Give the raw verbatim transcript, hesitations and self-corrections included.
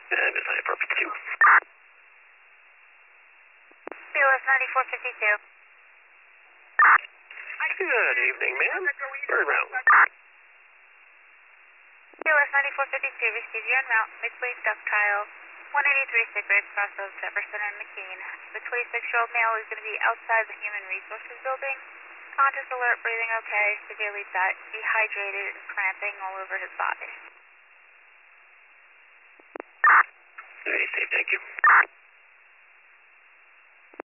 And design for fifty-two. B L S ninety-four fifty-two. Good evening, ma'am. Bird round. B L S ninety-four fifty-two, receive you en route, midway ductile, one eighty-three Cigarette cross of Jefferson and McKean. The twenty-six-year-old male is going to be outside the Human Resources building. Conscious, alert, breathing okay, severely de- dehydrated and cramping all over his body. Very safe, thank you.